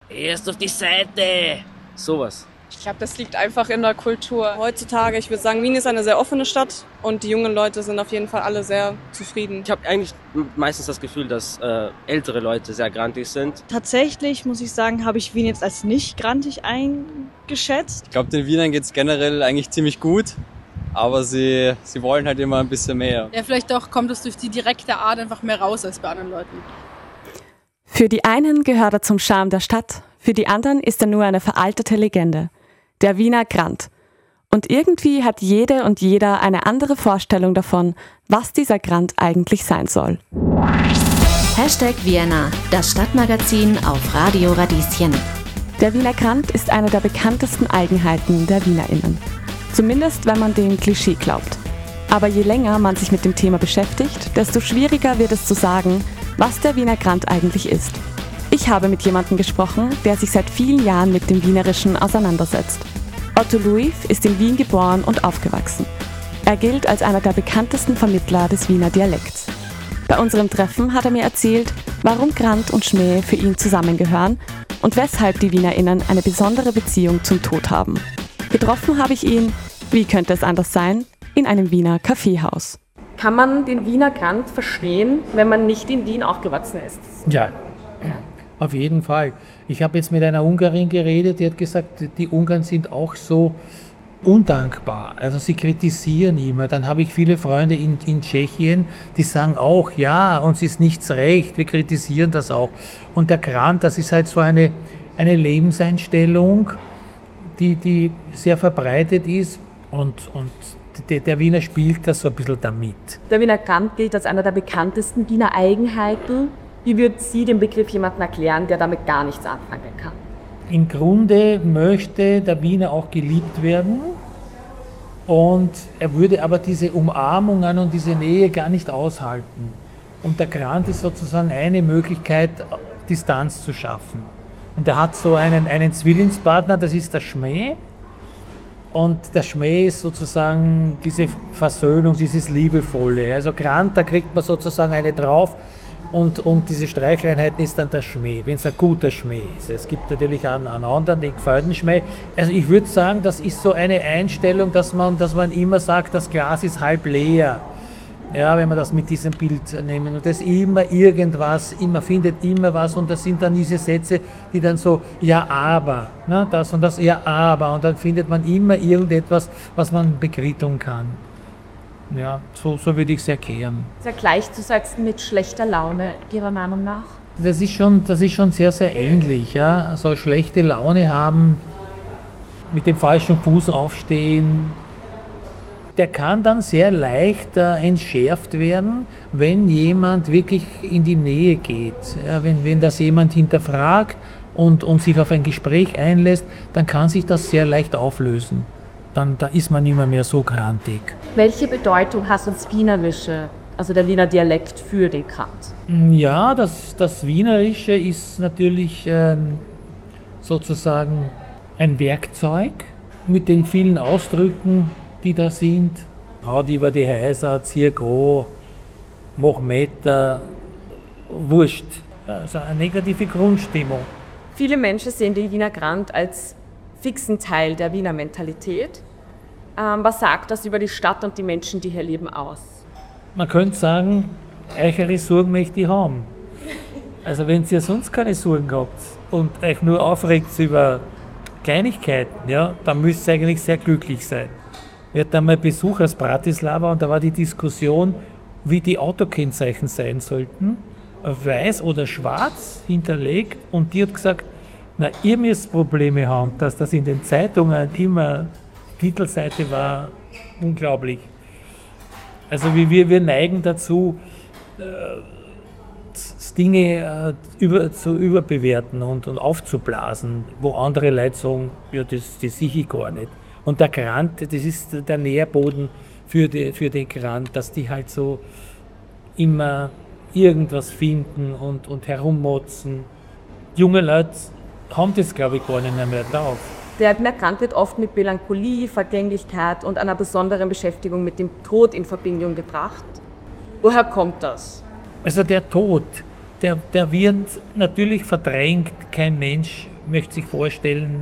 Erst auf die Seite. Sowas. Ich glaube, das liegt einfach in der Kultur. Heutzutage, ich würde sagen, Wien ist eine sehr offene Stadt und die jungen Leute sind auf jeden Fall alle sehr zufrieden. Ich habe eigentlich meistens das Gefühl, dass ältere Leute sehr grantig sind. Tatsächlich, muss ich sagen, habe ich Wien jetzt als nicht grantig eingeschätzt. Ich glaube, den Wienern geht es generell eigentlich ziemlich gut, aber sie wollen halt immer ein bisschen mehr. Ja, vielleicht auch kommt es durch die direkte Art einfach mehr raus als bei anderen Leuten. Für die einen gehört er zum Charme der Stadt, für die anderen ist er nur eine veraltete Legende. Der Wiener Grand. Und irgendwie hat jede und jeder eine andere Vorstellung davon, was dieser Grand eigentlich sein soll. #Vienna, das Stadtmagazin auf Radio Radieschen. Der Wiener Grand ist eine der bekanntesten Eigenheiten der WienerInnen. Zumindest, wenn man dem Klischee glaubt. Aber je länger man sich mit dem Thema beschäftigt, desto schwieriger wird es zu sagen, was der Wiener Grand eigentlich ist. Ich habe mit jemandem gesprochen, der sich seit vielen Jahren mit dem Wienerischen auseinandersetzt. Otto Louif ist in Wien geboren und aufgewachsen. Er gilt als einer der bekanntesten Vermittler des Wiener Dialekts. Bei unserem Treffen hat er mir erzählt, warum Grand und Schmäh für ihn zusammengehören und weshalb die WienerInnen eine besondere Beziehung zum Tod haben. Getroffen habe ich ihn, wie könnte es anders sein, in einem Wiener Kaffeehaus. Kann man den Wiener Grand verstehen, wenn man nicht in Wien aufgewachsen ist? Ja, auf jeden Fall. Ich habe jetzt mit einer Ungarin geredet, die hat gesagt, die Ungarn sind auch so undankbar. Also sie kritisieren immer. Dann habe ich viele Freunde in Tschechien, die sagen auch, ja, uns ist nichts recht, wir kritisieren das auch. Und der Grand, das ist halt so eine Lebenseinstellung, die sehr verbreitet ist und der Wiener spielt das so ein bisschen damit. Der Wiener Grand gilt als einer der bekanntesten Wiener Eigenheiten. Wie würden Sie den Begriff jemandem erklären, der damit gar nichts anfangen kann? Im Grunde möchte der Wiener auch geliebt werden und er würde aber diese Umarmungen und diese Nähe gar nicht aushalten. Und der Grand ist sozusagen eine Möglichkeit, Distanz zu schaffen. Und er hat so einen Zwillingspartner, das ist der Schmäh. Und der Schmäh ist sozusagen diese Versöhnung, dieses Liebevolle. Also Grand, da kriegt man sozusagen eine drauf. Und diese Streicheleinheiten ist dann der Schmäh, wenn es ein guter Schmäh ist. Es gibt natürlich einen anderen, den gefällten Schmäh. Also ich würde sagen, das ist so eine Einstellung, dass man immer sagt, das Glas ist halb leer. Ja, wenn wir das mit diesem Bild nehmen. Und das ist immer irgendwas, immer findet immer was. Und das sind dann diese Sätze, die dann so, ja, aber, ne, das und das, ja, aber. Und dann findet man immer irgendetwas, was man bekriegen kann. Ja, so würde ich es erklären. Ist ja gleichzusetzen mit schlechter Laune, Ihrer Meinung nach? Das ist schon sehr, sehr ähnlich. Ja? Also schlechte Laune haben, mit dem falschen Fuß aufstehen, der kann dann sehr leicht entschärft werden, wenn jemand wirklich in die Nähe geht. Ja, wenn das jemand hinterfragt und sich auf ein Gespräch einlässt, dann kann sich das sehr leicht auflösen. Da ist man nicht mehr so grantig. Welche Bedeutung hat das Wienerische, also der Wiener Dialekt, für den Grand? Ja, das Wienerische ist natürlich sozusagen ein Werkzeug mit den vielen Ausdrücken, die da sind. Haut über die Häuser, zieh gro, mach Meter, wurscht. Also eine negative Grundstimmung. Viele Menschen sehen den Wiener Grand als fixen Teil der Wiener Mentalität. Was sagt das über die Stadt und die Menschen, die hier leben, aus? Man könnte sagen, eure Sorgen möchte ich haben. Also wenn ihr sonst keine Sorgen habt und euch nur aufregt über Kleinigkeiten, ja, dann müsst ihr eigentlich sehr glücklich sein. Wir hatten einmal Besuch aus Bratislava und da war die Diskussion, wie die Autokennzeichen sein sollten. Weiß oder schwarz hinterlegt und die hat gesagt, na, ihr müsst Probleme haben, dass das in den Zeitungen immer Titelseite war, unglaublich. Also wir neigen dazu, Dinge zu überbewerten und aufzublasen, wo andere Leute sagen, ja, das sehe ich gar nicht. Und der Grand, das ist der Nährboden für den Grand, dass die halt so immer irgendwas finden und herummotzen. Junge Leute haben das, glaube ich, gar nicht mehr drauf. Der Wiener Grand wird oft mit Melancholie, Vergänglichkeit und einer besonderen Beschäftigung mit dem Tod in Verbindung gebracht. Woher kommt das? Also der Tod, der wird natürlich verdrängt. Kein Mensch möchte sich vorstellen,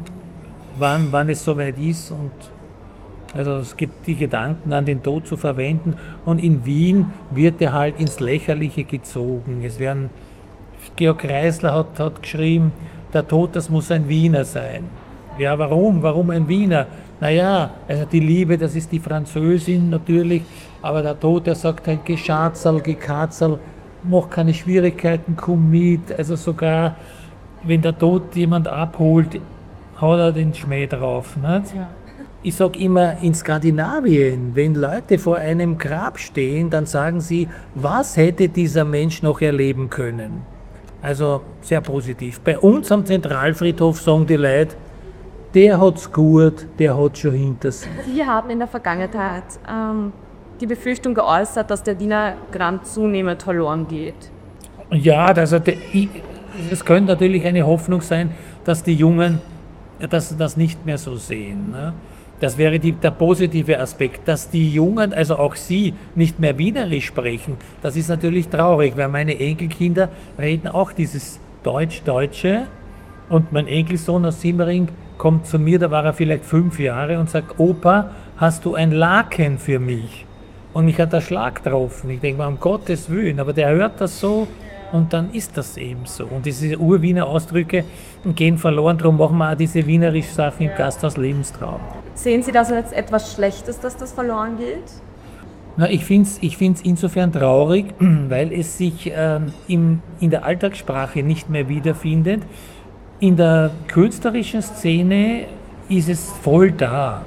wann es soweit ist. Und also es gibt die Gedanken, an den Tod zu verwenden. Und in Wien wird er halt ins Lächerliche gezogen. Georg Kreisler hat geschrieben, der Tod, das muss ein Wiener sein. Ja, warum? Warum ein Wiener? Naja, also die Liebe, das ist die Französin natürlich, aber der Tod, der sagt halt Geschatzerl, Gekatzel, mach keine Schwierigkeiten, komm mit. Also sogar, wenn der Tod jemand abholt, hat er den Schmäh drauf. Nicht? Ja. Ich sage immer, in Skandinavien, wenn Leute vor einem Grab stehen, dann sagen sie, was hätte dieser Mensch noch erleben können? Also sehr positiv. Bei uns am Zentralfriedhof sagen die Leute, der hat's gut, der hat schon hinter sich. Sie haben in der Vergangenheit die Befürchtung geäußert, dass der Wiener Grand zunehmend verloren geht. Ja, also es könnte natürlich eine Hoffnung sein, dass die Jungen das nicht mehr so sehen. Ne? Das wäre der positive Aspekt, dass die Jungen, also auch sie, nicht mehr Wienerisch sprechen. Das ist natürlich traurig, weil meine Enkelkinder reden auch dieses Deutsche. Und mein Enkelsohn aus Simmering kommt zu mir, da war er vielleicht 5 Jahre und sagt, Opa, hast du ein Laken für mich? Und mich hat der Schlag getroffen. Ich denke mal, um Gottes Willen, aber der hört das so und dann ist das eben so. Und diese Urwiener Ausdrücke gehen verloren, darum machen wir auch diese wienerischen Sachen im Gasthaus Lebenstraum. Sehen Sie das als etwas Schlechtes, dass das verloren geht? Na, ich find's insofern traurig, weil es sich in der Alltagssprache nicht mehr wiederfindet. In der künstlerischen Szene ist es voll da.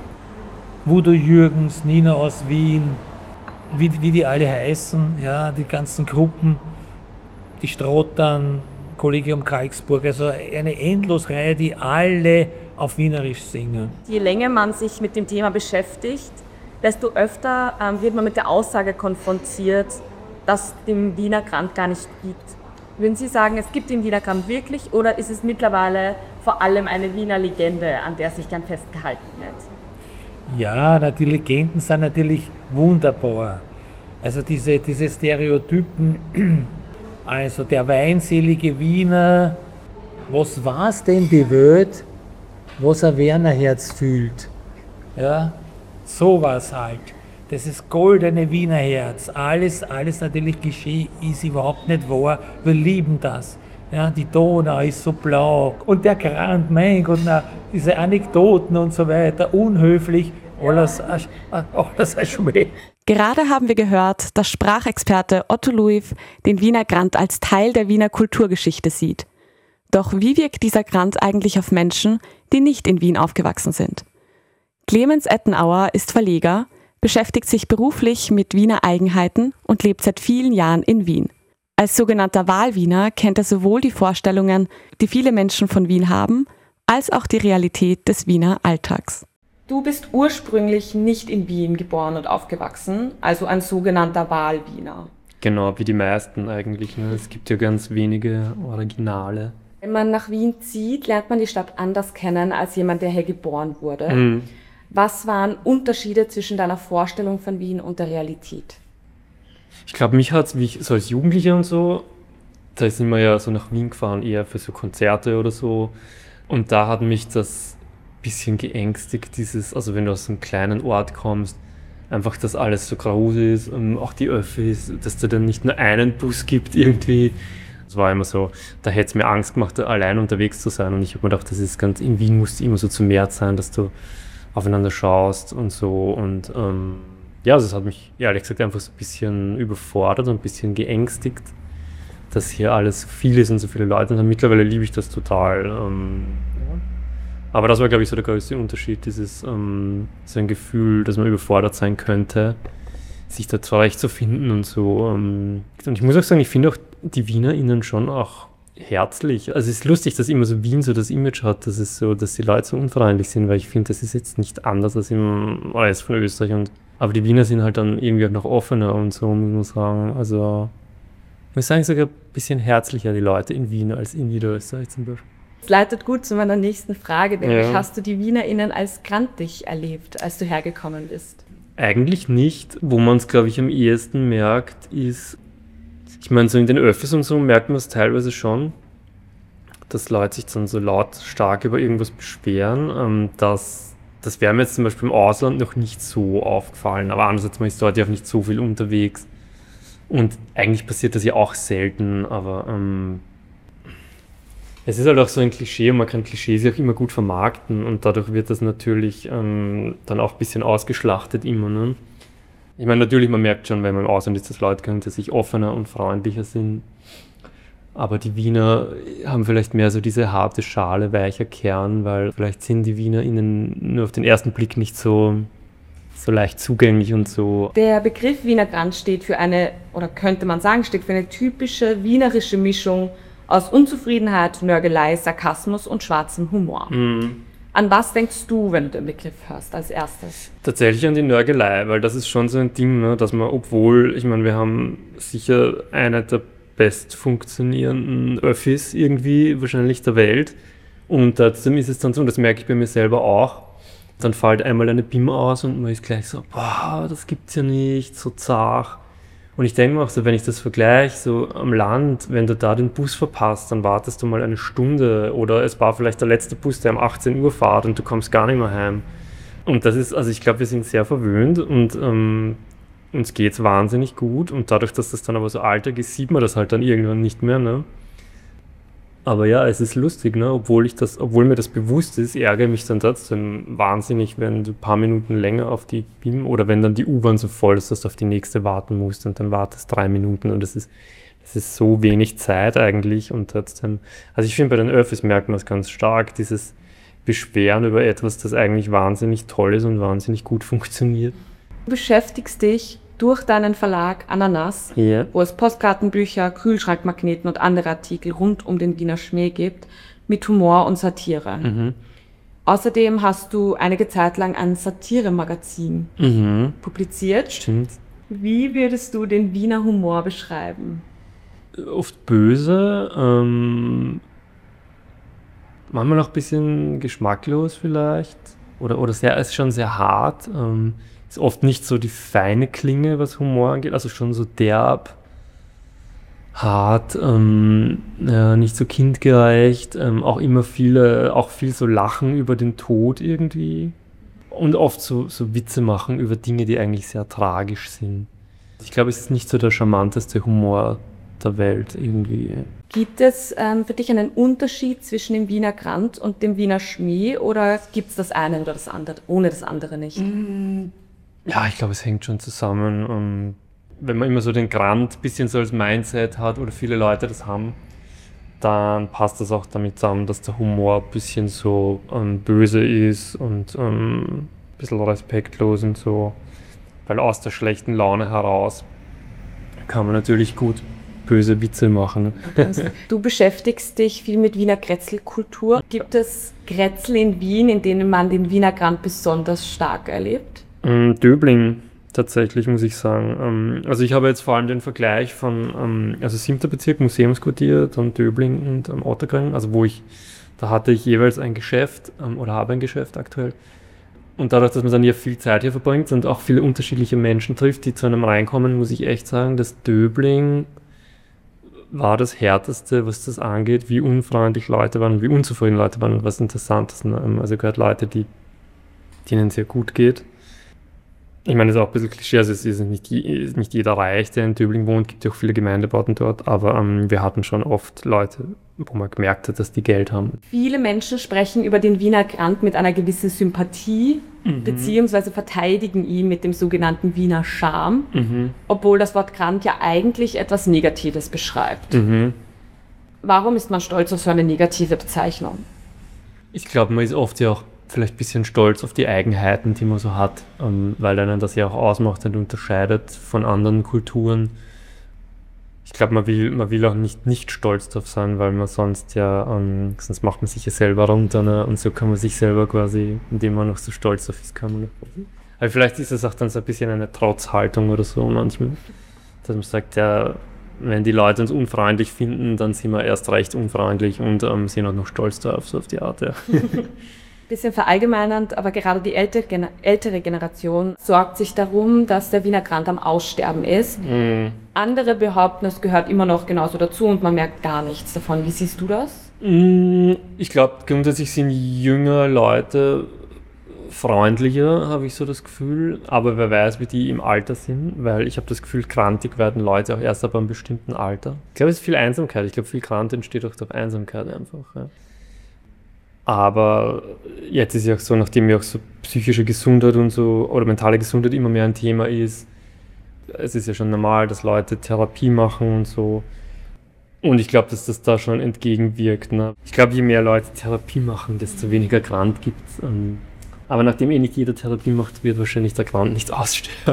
Udo Jürgens, Nina aus Wien, wie die alle heißen, ja, die ganzen Gruppen, die Strottern, Kollegium Karlsburg, also eine Endlosreihe, die alle auf Wienerisch singen. Je länger man sich mit dem Thema beschäftigt, desto öfter wird man mit der Aussage konfrontiert, dass es den Wiener Grand gar nicht gibt. Würden Sie sagen, es gibt den Wiener Grand wirklich oder ist es mittlerweile vor allem eine Wiener Legende, an der sich gern festgehalten wird? Ja, die Legenden sind natürlich wunderbar. Also diese Stereotypen, also der weinselige Wiener, was war's denn die Welt, was ein Wernerherz fühlt? Ja, sowas halt. Das ist goldene Wiener Herz. Alles natürlich Klischee, ist überhaupt nicht wahr. Wir lieben das. Ja, die Donau ist so blau. Und der Grand, mein Gott, diese Anekdoten und so weiter, unhöflich, alles ein Schmäh. Gerade haben wir gehört, dass Sprachexperte Otto Luiv den Wiener Grand als Teil der Wiener Kulturgeschichte sieht. Doch wie wirkt dieser Grand eigentlich auf Menschen, die nicht in Wien aufgewachsen sind? Clemens Ettenauer ist Verleger, beschäftigt sich beruflich mit Wiener Eigenheiten und lebt seit vielen Jahren in Wien. Als sogenannter Wahlwiener kennt er sowohl die Vorstellungen, die viele Menschen von Wien haben, als auch die Realität des Wiener Alltags. Du bist ursprünglich nicht in Wien geboren und aufgewachsen, also ein sogenannter Wahlwiener. Genau, wie die meisten eigentlich. Ne? Es gibt ja ganz wenige Originale. Wenn man nach Wien zieht, lernt man die Stadt anders kennen als jemand, der hier geboren wurde. Mhm. Was waren Unterschiede zwischen deiner Vorstellung von Wien und der Realität? Ich glaube, mich hat es, so als Jugendlicher und so, da sind wir ja so nach Wien gefahren, eher für so Konzerte oder so. Und da hat mich das ein bisschen geängstigt, also wenn du aus einem kleinen Ort kommst, einfach, dass alles so graus ist und auch die Öffis, dass da dann nicht nur einen Bus gibt irgendwie. Es war immer so, da hätte es mir Angst gemacht, allein unterwegs zu sein. Und ich habe mir gedacht, das ist ganz, in Wien muss es immer so zu mehr sein, dass du aufeinander schaust und so. Und ja, also es hat mich ehrlich gesagt einfach so ein bisschen überfordert und ein bisschen geängstigt, dass hier alles so viel ist und so viele Leute. Und mittlerweile liebe ich das total. Aber das war, glaube ich, so der größte Unterschied, dieses so ein Gefühl, dass man überfordert sein könnte, sich da zurechtzufinden und so. Und ich muss auch sagen, ich finde auch die WienerInnen schon auch herzlich. Also es ist lustig, dass immer so Wien so das Image hat, dass es so, dass die Leute so unfreundlich sind, weil ich finde, das ist jetzt nicht anders als im Rest von Österreich. Aber die Wiener sind halt dann irgendwie auch noch offener und so, muss man sagen. Also ich muss sagen, sogar ein bisschen herzlicher die Leute in Wien als in Niederösterreich zum Beispiel. Das leitet gut zu meiner nächsten Frage, nämlich hast du die WienerInnen als grantig erlebt, als du hergekommen bist? Eigentlich nicht. Wo man es, glaube ich, am ehesten merkt, ist, ich meine, so in den Öffis und so merkt man es teilweise schon, dass Leute sich dann so lautstark über irgendwas beschweren. Das wäre mir jetzt zum Beispiel im Ausland noch nicht so aufgefallen. Aber andererseits, man ist dort ja auch nicht so viel unterwegs. Und eigentlich passiert das ja auch selten, aber es ist halt auch so ein Klischee und man kann Klischees ja auch immer gut vermarkten und dadurch wird das natürlich dann auch ein bisschen ausgeschlachtet immer. Ne? Ich meine, natürlich, man merkt schon, wenn man im Ausland ist, dass Leute grundsätzlich offener und freundlicher sind. Aber die Wiener haben vielleicht mehr so diese harte Schale, weicher Kern, weil vielleicht sind die WienerInnen nur auf den ersten Blick nicht so leicht zugänglich und so. Der Begriff Wiener Grand steht für eine, oder könnte man sagen, steht für eine typische wienerische Mischung aus Unzufriedenheit, Nörgelei, Sarkasmus und schwarzem Humor. An was denkst du, wenn du den Begriff hörst, als erstes? Tatsächlich an die Nörgelei, weil das ist schon so ein Ding, ne, dass man, obwohl, ich meine, wir haben sicher eine der best funktionierenden Öffis irgendwie wahrscheinlich der Welt und trotzdem ist es dann so, und das merke ich bei mir selber auch, dann fällt einmal eine BIM aus und man ist gleich so, boah, das gibt's ja nicht, so zart. Und ich denke mir auch so, wenn ich das vergleiche, so am Land, wenn du da den Bus verpasst, dann wartest du mal eine Stunde oder es war vielleicht der letzte Bus, der um 18 Uhr fährt und du kommst gar nicht mehr heim. Und das ist, also ich glaube, wir sind sehr verwöhnt und uns geht's wahnsinnig gut und dadurch, dass das dann aber so Alltag ist, sieht man das halt dann irgendwann nicht mehr, ne? Aber ja, es ist lustig, ne? Obwohl mir das bewusst ist, ärgere ich mich dann trotzdem wahnsinnig, wenn du ein paar Minuten länger auf die BIM oder wenn dann die U-Bahn so voll ist, dass du auf die nächste warten musst und dann wartest 3 Minuten und das ist so wenig Zeit eigentlich und trotzdem, also ich finde bei den Öffis merkt man es ganz stark, dieses Beschweren über etwas, das eigentlich wahnsinnig toll ist und wahnsinnig gut funktioniert. Du beschäftigst dich durch deinen Verlag Ananas, wo es Postkartenbücher, Kühlschrankmagneten und andere Artikel rund um den Wiener Schmäh gibt, mit Humor und Satire. Außerdem hast du einige Zeit lang ein Satire-Magazin publiziert. Stimmt. Wie würdest du den Wiener Humor beschreiben? Oft böse, manchmal auch ein bisschen geschmacklos vielleicht oder ist schon sehr hart. Ist oft nicht so die feine Klinge, was Humor angeht, also schon so derb, hart, nicht so kindgerecht, auch immer viel so Lachen über den Tod irgendwie und oft so Witze machen über Dinge, die eigentlich sehr tragisch sind. Ich glaube, es ist nicht so der charmanteste Humor der Welt irgendwie. Gibt es für dich einen Unterschied zwischen dem Wiener Grand und dem Wiener Schmäh oder gibt es das eine oder das andere, ohne das andere nicht? Ja, ich glaube, es hängt schon zusammen. Wenn man immer so den Grand ein bisschen so als Mindset hat oder viele Leute das haben, dann passt das auch damit zusammen, dass der Humor ein bisschen so böse ist und ein bisschen respektlos und so. Weil aus der schlechten Laune heraus kann man natürlich gut böse Witze machen. Du beschäftigst dich viel mit Wiener Grätzlkultur. Gibt es Grätzl in Wien, in denen man den Wiener Grand besonders stark erlebt? Döbling tatsächlich, muss ich sagen. Also ich habe jetzt vor allem den Vergleich von 7. Bezirk, Museumsquartier, dann Döbling und Otterkring, also da hatte ich jeweils ein Geschäft oder habe ein Geschäft aktuell. Und dadurch, dass man dann ja viel Zeit hier verbringt und auch viele unterschiedliche Menschen trifft, die zu einem reinkommen, muss ich echt sagen, dass Döbling war das Härteste, was das angeht, wie unfreundlich Leute waren und wie unzufrieden Leute waren und was Interessantes. Also gehört Leute, denen es sehr gut geht. Ich meine, das ist auch ein bisschen Klischee, also es ist nicht jeder reich, der in Döbling wohnt, gibt ja auch viele Gemeindebauten dort, aber wir hatten schon oft Leute, wo man gemerkt hat, dass die Geld haben. Viele Menschen sprechen über den Wiener Grand mit einer gewissen Sympathie, beziehungsweise verteidigen ihn mit dem sogenannten Wiener Charme, obwohl das Wort Grand ja eigentlich etwas Negatives beschreibt. Warum ist man stolz auf so eine negative Bezeichnung? Ich glaube, man ist oft ja auch vielleicht ein bisschen stolz auf die Eigenheiten, die man so hat, weil einen das ja auch ausmacht und unterscheidet von anderen Kulturen. Ich glaube, man will auch nicht stolz drauf sein, weil man sonst sonst macht man sich ja selber runter, ne? Und so kann man sich selber quasi, indem man noch so stolz drauf ist, kann man. Aber vielleicht ist es auch dann so ein bisschen eine Trotzhaltung oder so manchmal, dass man sagt, ja, wenn die Leute uns unfreundlich finden, dann sind wir erst recht unfreundlich und sind auch noch stolz drauf, so auf die Art, ja. Bisschen verallgemeinernd, aber gerade die ältere Generation sorgt sich darum, dass der Wiener Grand am Aussterben ist. Andere behaupten, es gehört immer noch genauso dazu und man merkt gar nichts davon. Wie siehst du das? Ich glaube, grundsätzlich sind jüngere Leute freundlicher, habe ich so das Gefühl. Aber wer weiß, wie die im Alter sind, weil ich habe das Gefühl, grantig werden Leute auch erst ab einem bestimmten Alter. Ich glaube, es ist viel Einsamkeit. Ich glaube, viel Grant entsteht auch durch Einsamkeit einfach. Ja. Aber jetzt ist ja auch so, nachdem ja auch so psychische Gesundheit und so oder mentale Gesundheit immer mehr ein Thema ist, es ist ja schon normal, dass Leute Therapie machen und so. Und ich glaube, dass das da schon entgegenwirkt. Ne? Ich glaube, je mehr Leute Therapie machen, desto weniger Grant gibt es. Aber nachdem nicht jeder Therapie macht, wird wahrscheinlich der Grant nicht aussterben.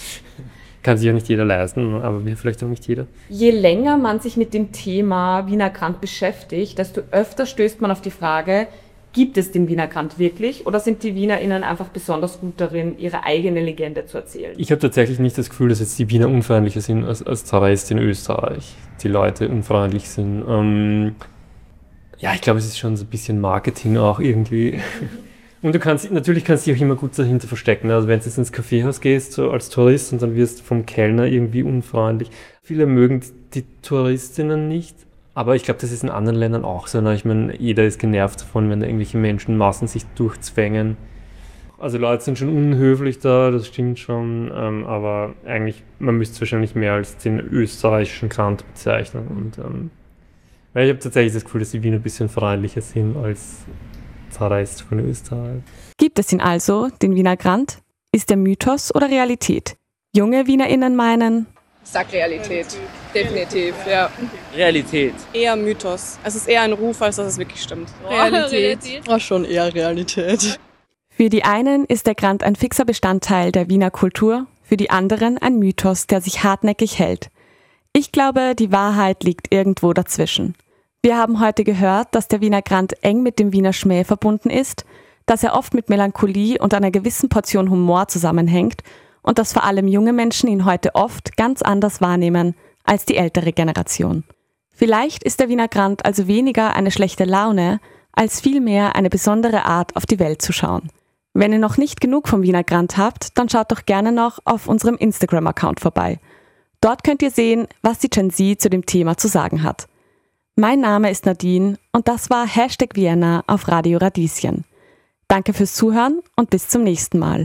Kann sich auch nicht jeder leisten, aber vielleicht auch nicht jeder. Je länger man sich mit dem Thema Wiener Grant beschäftigt, desto öfter stößt man auf die Frage, gibt es den Wiener Grant wirklich oder sind die WienerInnen einfach besonders gut darin, ihre eigene Legende zu erzählen? Ich habe tatsächlich nicht das Gefühl, dass jetzt die Wiener unfreundlicher sind als Zarist in Österreich. Die Leute unfreundlich sind. Ja, ich glaube, es ist schon so ein bisschen Marketing auch irgendwie. Und natürlich kannst du dich auch immer gut dahinter verstecken. Also wenn du jetzt ins Kaffeehaus gehst, so als Tourist, und dann wirst du vom Kellner irgendwie unfreundlich. Viele mögen die Touristinnen nicht, aber ich glaube, das ist in anderen Ländern auch so. Ich meine, jeder ist genervt davon, wenn da irgendwelche Menschenmassen sich durchzwängen. Also Leute sind schon unhöflich da, das stimmt schon, aber eigentlich, man müsste es wahrscheinlich mehr als den österreichischen Grant bezeichnen. Und, weil ich habe tatsächlich das Gefühl, dass die Wiener ein bisschen freundlicher sind als Zarist von Österreich. Gibt es ihn also, den Wiener Grant? Ist er Mythos oder Realität? Junge WienerInnen meinen... Sag Realität. Definitiv, ja. Realität. Eher Mythos. Es ist eher ein Ruf, als dass es wirklich stimmt. Realität. Oh, schon eher Realität. Für die einen ist der Grant ein fixer Bestandteil der Wiener Kultur, für die anderen ein Mythos, der sich hartnäckig hält. Ich glaube, die Wahrheit liegt irgendwo dazwischen. Wir haben heute gehört, dass der Wiener Grant eng mit dem Wiener Schmäh verbunden ist, dass er oft mit Melancholie und einer gewissen Portion Humor zusammenhängt und dass vor allem junge Menschen ihn heute oft ganz anders wahrnehmen als die ältere Generation. Vielleicht ist der Wiener Grant also weniger eine schlechte Laune, als vielmehr eine besondere Art, auf die Welt zu schauen. Wenn ihr noch nicht genug vom Wiener Grant habt, dann schaut doch gerne noch auf unserem Instagram-Account vorbei. Dort könnt ihr sehen, was die Gen Z zu dem Thema zu sagen hat. Mein Name ist Nadine und das war #Vienna auf Radio Radieschen. Danke fürs Zuhören und bis zum nächsten Mal.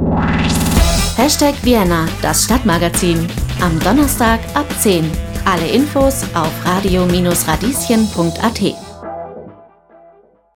#Vienna, das Stadtmagazin. Am Donnerstag ab 10. Alle Infos auf radio-radieschen.at.